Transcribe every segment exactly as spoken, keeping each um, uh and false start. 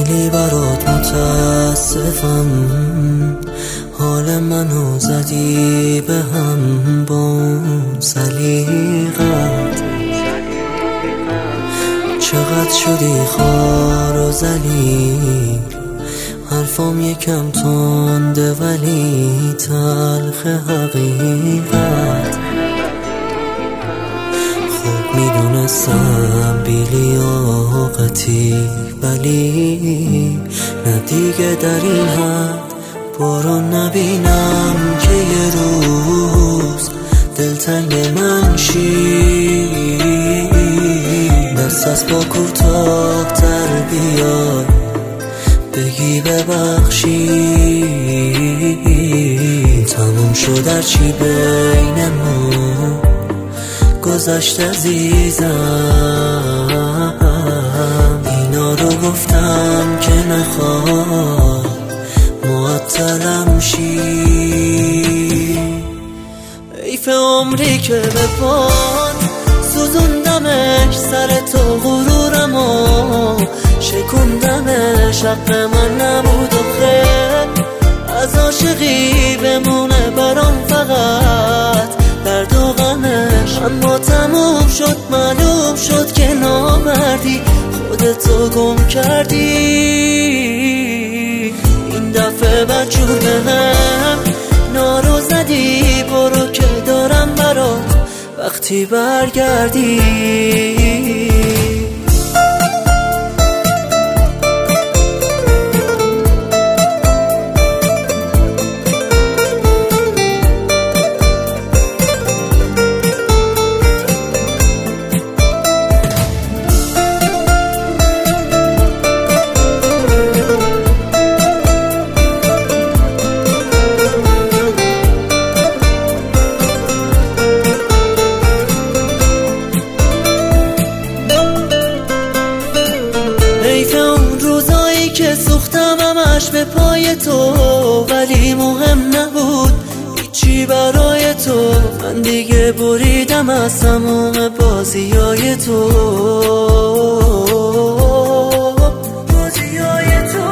خیلی برات متاسفم، حال منو زدی به هم با اون سلیقت. چقدر شدی خوار و ذلیل، حرفام یکم تنده ولی تلخ حقیقت. خوب میدونستم بی لیاقتی، ولی نه دیگه در این حد برو نبینم که یه روز دلتنگ من شی. دست از با کوتاه تر بیای بگی ببخشی. تموم شد هرچی بینمون گذشت عزیزم. اینا رو گفتم که نخواد معطلم شی. حیف عمری که به پاد سوزوندمش سر تو غرورمو شکوندمش. حق من نبود و خیل از عاشقی بمونه برام فقط درد و غمش. اما تموم شد معلوم شد که نامردی خودتو گم کردی. این دفعه بدجور به هم نارو زدی، برو که دارم برات وقتی برگردی. که سوختم همش به پای تو، ولی مهم نبود هیچی برای تو. من دیگه بریدم از تموم بازیای تو. بازیای تو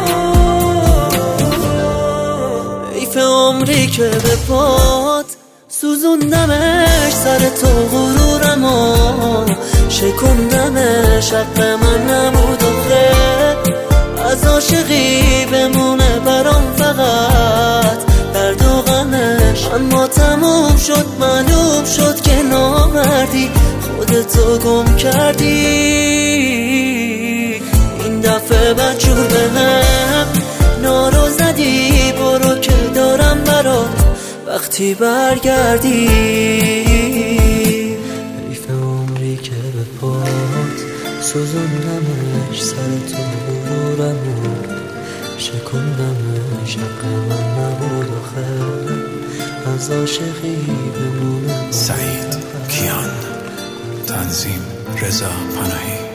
حیف عمری که به پات سوزوندمش سر تو غرورمو شکوندمش. حق من نبود و خیل از عاشقی بمونه برام فقط درد و غمش. اما تموم شد معلوم شد که نامردی خودتو گم کردی. این دفعه بدجور به هم نارو زدی، برو که دارم برات وقتی برگردی. حیف عمری که به پات سوزوندمش سر تو غرورمو شکوندمش. حق من نبود و خیل از عاشقی بمونم. سعید کیان، تنظیم رضا پناهی.